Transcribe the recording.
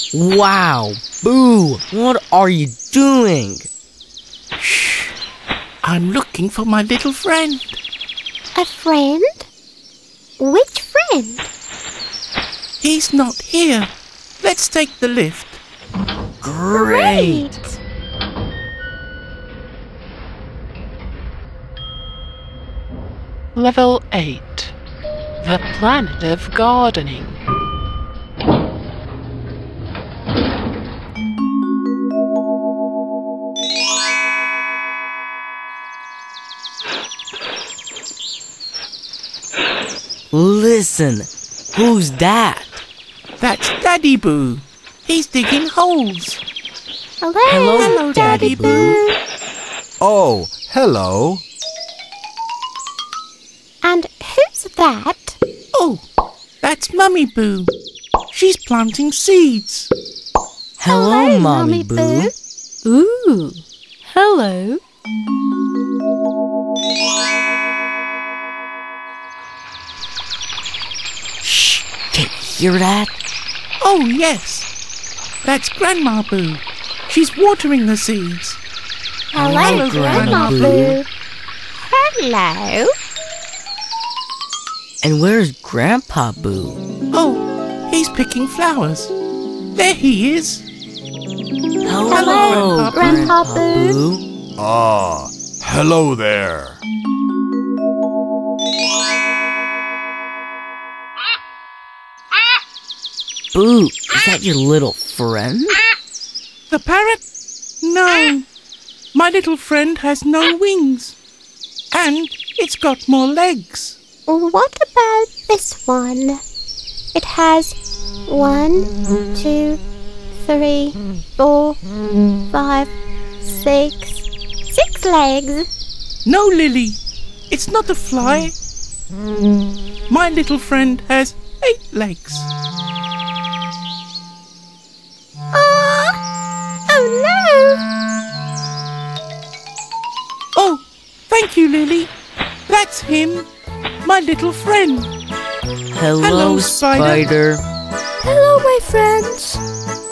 Wow, Boo, what are you doing? Shh, I'm looking for my little friend. A friend? Which friend? He's not here. Let's take the lift. Great! Level 8. The Planet of Gardening. Listen, who's that? That's Daddy Boo. He's digging holes. Hello, Daddy Boo. Oh, hello. And who's that? Oh, that's Mummy Boo. She's planting seeds. Hello, Mommy Boo. Ooh, hello. Shh, can you hear that? Oh, yes. That's Grandma Boo. She's watering the seeds. Hello, Grandma Boo. Hello. And where's Grandpa Boo? Oh, he's picking flowers. There he is. Hello, Grandpa Boo. Ah, hello there. Boo, is that your little friend? The parrot? No. My little friend has no wings. And it's got more legs. What about this one? It has 1, 2, 3, 4, 5, 6 legs. No, Lily. It's not a fly. My little friend has 8 legs. Oh no! Oh, thank you, Lily. That's him. My little friend. Hello, Hello, Spider. Spider. Hello, my friends.